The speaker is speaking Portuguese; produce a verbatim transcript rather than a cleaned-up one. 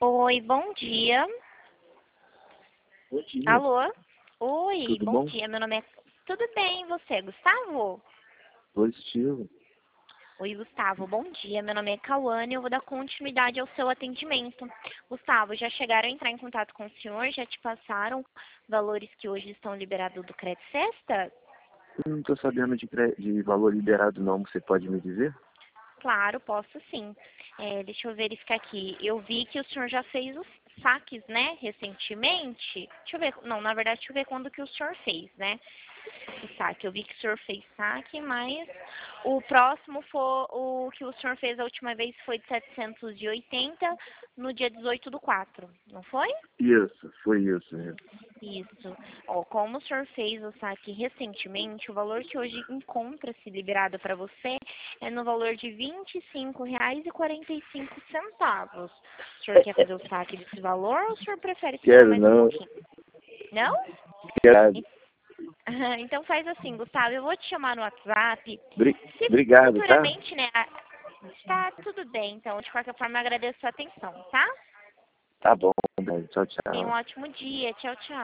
Oi, bom dia. Bom dia, Alô? Oi, tudo bom bom? dia. Meu nome é. Tudo bem, e você, Gustavo? Positivo. Oi, Gustavo, bom dia. Meu nome é Cauane e eu vou dar continuidade ao seu atendimento. Gustavo, já chegaram a entrar em contato com o senhor? Já te passaram valores que hoje estão liberados do Crédito Sexta? Não estou sabendo de, cre- de valor liberado não, você pode me dizer? Claro, posso sim. É, deixa eu verificar aqui. Eu vi que o senhor já fez os saques, né, recentemente. Deixa eu ver. Não, na verdade, deixa eu ver quando que o senhor fez, né? O saque. Eu vi que o senhor fez saque, mas o próximo foi o que o senhor fez a última vez foi de setecentos e oitenta no dia dezoito do quatro, não foi? Isso, foi isso mesmo. Isso. Ó, como o senhor fez o saque recentemente, o valor que hoje encontra-se liberado para você é no valor de vinte e cinco reais e quarenta e cinco centavos. O senhor quer fazer o saque desse valor ou o senhor prefere esperar Quero mais um não, pouquinho? Não? quero. Então faz assim, Gustavo, eu vou te chamar no WhatsApp. Bri- Se Obrigado, tá? futuramente, né? a- Tá tudo bem, então de qualquer forma eu agradeço a atenção, tá? Tá bom, bom. Tchau, Tenha um tchau. ótimo dia. Tchau, tchau.